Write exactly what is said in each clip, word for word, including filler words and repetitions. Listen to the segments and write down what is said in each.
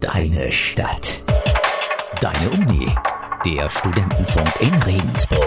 Deine Stadt. Deine Uni. Der Studentenfunk in Regensburg.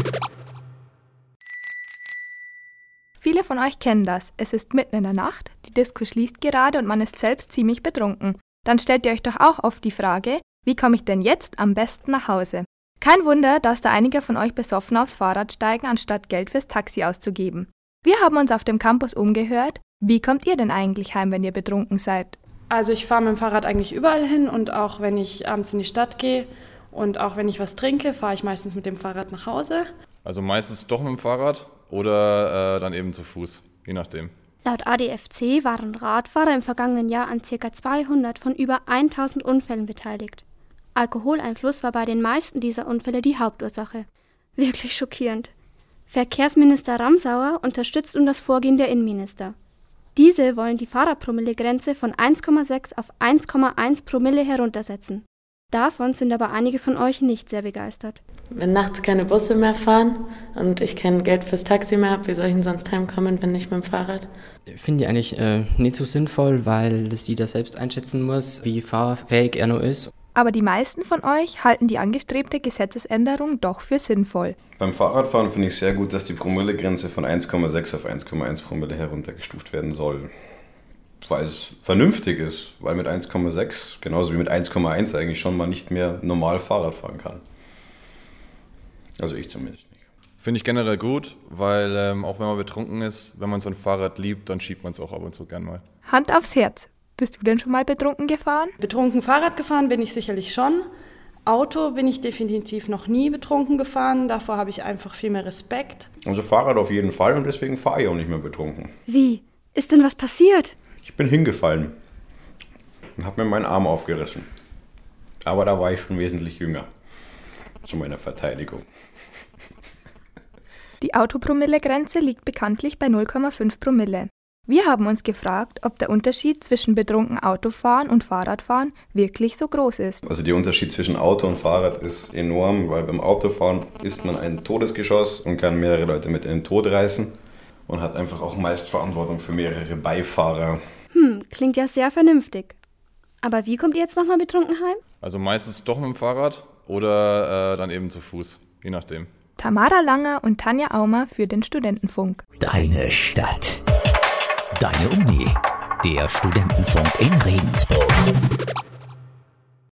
Viele von euch kennen das. Es ist mitten in der Nacht, die Disco schließt gerade und man ist selbst ziemlich betrunken. Dann stellt ihr euch doch auch oft die Frage, wie komme ich denn jetzt am besten nach Hause? Kein Wunder, dass da einige von euch besoffen aufs Fahrrad steigen, anstatt Geld fürs Taxi auszugeben. Wir haben uns auf dem Campus umgehört. Wie kommt ihr denn eigentlich heim, wenn ihr betrunken seid? Also ich fahre mit dem Fahrrad eigentlich überall hin und auch wenn ich abends in die Stadt gehe und auch wenn ich was trinke, fahre ich meistens mit dem Fahrrad nach Hause. Also meistens doch mit dem Fahrrad oder äh, dann eben zu Fuß, je nachdem. Laut A D F C waren Radfahrer im vergangenen Jahr an ca. zweihundert von über tausend Unfällen beteiligt. Alkoholeinfluss war bei den meisten dieser Unfälle die Hauptursache. Wirklich schockierend. Verkehrsminister Ramsauer unterstützt um das Vorgehen der Innenminister. Diese wollen die Fahrerpromillegrenze von eins Komma sechs auf eins Komma eins Promille heruntersetzen. Davon sind aber einige von euch nicht sehr begeistert. Wenn nachts keine Busse mehr fahren und ich kein Geld fürs Taxi mehr habe, wie soll ich denn sonst heimkommen, wenn nicht mit dem Fahrrad? Finde ich eigentlich äh, nicht so sinnvoll, weil das jeder selbst einschätzen muss, wie fahrfähig er noch ist. Aber die meisten von euch halten die angestrebte Gesetzesänderung doch für sinnvoll. Beim Fahrradfahren finde ich sehr gut, dass die Promillegrenze von eins Komma sechs auf eins Komma eins Promille heruntergestuft werden soll. Weil es vernünftig ist, weil mit eins Komma sechs, genauso wie mit eins Komma eins eigentlich schon mal nicht mehr normal Fahrrad fahren kann. Also ich zumindest nicht. Finde ich generell gut, weil ähm, auch wenn man betrunken ist, wenn man so ein Fahrrad liebt, dann schiebt man es auch ab und zu gern mal. Hand aufs Herz. Bist du denn schon mal betrunken gefahren? Betrunken Fahrrad gefahren bin ich sicherlich schon. Auto bin ich definitiv noch nie betrunken gefahren. Davor habe ich einfach viel mehr Respekt. Also Fahrrad auf jeden Fall und deswegen fahre ich auch nicht mehr betrunken. Wie? Ist denn was passiert? Ich bin hingefallen und habe mir meinen Arm aufgerissen. Aber da war ich schon wesentlich jünger. Zu meiner Verteidigung. Die Autopromillegrenze liegt bekanntlich bei null Komma fünf Promille. Wir haben uns gefragt, ob der Unterschied zwischen betrunken Autofahren und Fahrradfahren wirklich so groß ist. Also der Unterschied zwischen Auto und Fahrrad ist enorm, weil beim Autofahren ist man ein Todesgeschoss und kann mehrere Leute mit in den Tod reißen und hat einfach auch meist Verantwortung für mehrere Beifahrer. Hm, klingt ja sehr vernünftig. Aber wie kommt ihr jetzt nochmal betrunken heim? Also meistens doch mit dem Fahrrad oder äh, dann eben zu Fuß, je nachdem. Tamara Langer und Tanja Aumer für den Studentenfunk. Deine Stadt. Deine Uni. Der Studentenfunk in Regensburg.